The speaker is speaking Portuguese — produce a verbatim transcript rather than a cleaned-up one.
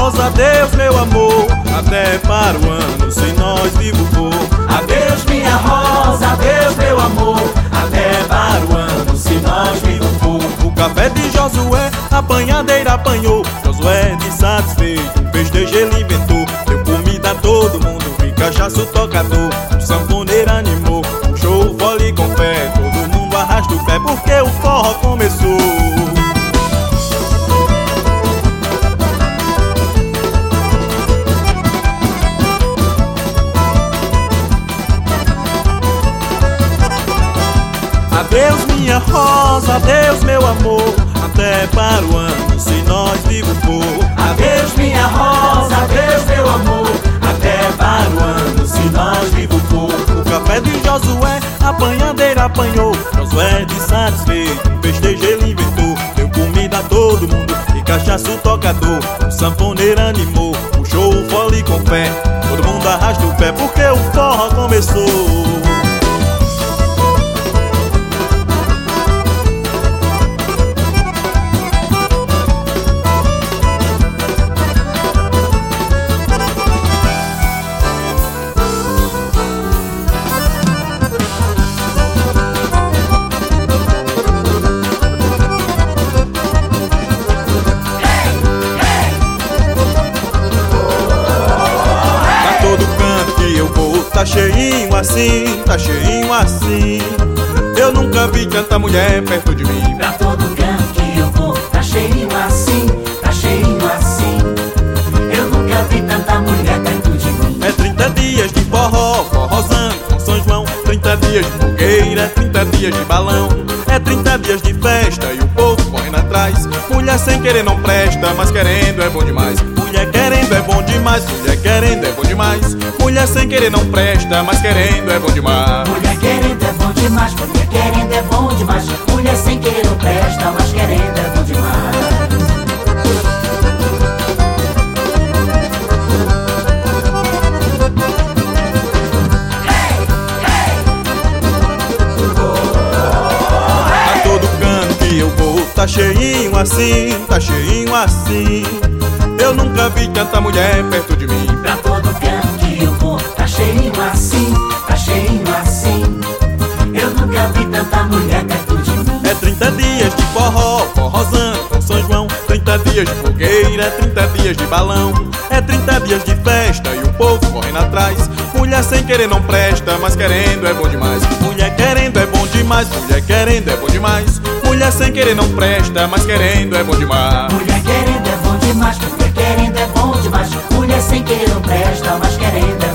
rosa, adeus meu amor, até para o ano se nós vivos for. Adeus minha rosa, adeus meu amor, até para o ano se nós vivos for. O café de Josué, a apanhadeira apanhou, Josué de satisfeito, um festejo ele inventou. Deu comida a todo mundo e cachaça o tocador. O sanfoneiro animou, puxou o fole com fé, todo mundo arrasta o pé porque o forró começou. Adeus minha rosa, adeus meu amor, até para o ano se nós vivos for. Adeus minha rosa, adeus meu amor, até para o ano se nós vivos for. O café de Josué, a apanhadeira apanhou, Josué de satisfeito, um festejo ele inventou. Deu comida a todo mundo e cachaça o tocador. O sanfoneiro animou, puxou o fole com fé, todo mundo arrasta o pé porque o forró começou. Tá cheinho assim, tá cheinho assim. Eu nunca vi tanta mulher perto de mim. Pra todo canto que eu vou, tá cheinho assim, tá cheinho assim. Eu nunca vi tanta mulher perto de mim. É trinta dias de forró, forrozando com São João. Trinta dias de fogueira, trinta dias de balão. É trinta dias de festa e o povo correndo atrás. Mulher sem querer não presta, mas querendo é bom demais. Mulher querendo é bom demais, mulher querendo é bom demais. Mulher sem querer não presta, mas querendo é bom demais. Mulher querendo é bom demais, mulher querendo é bom demais. Mulher sem querer não presta, mas querendo é bom demais. A todo canto que eu vou, tá cheinho assim, tá cheinho assim. Eu nunca vi tanta mulher perto de mim. Pra todo canto que eu vou, tá cheinho assim, tá cheinho assim. Eu nunca vi tanta mulher perto de mim. É trinta dias de forró, forrozando com São João. Trinta dias de fogueira, trinta dias de balão. É trinta dias de festa e o povo correndo atrás. Mulher sem querer não presta, mas querendo é bom demais. Mulher querendo é bom demais, mulher querendo é bom demais. Mulher sem querer não presta, mas querendo é bom demais. Mulher querendo é bom demais, mulher querendo é bom demais. Mulher sem querer não presta, mas querendo é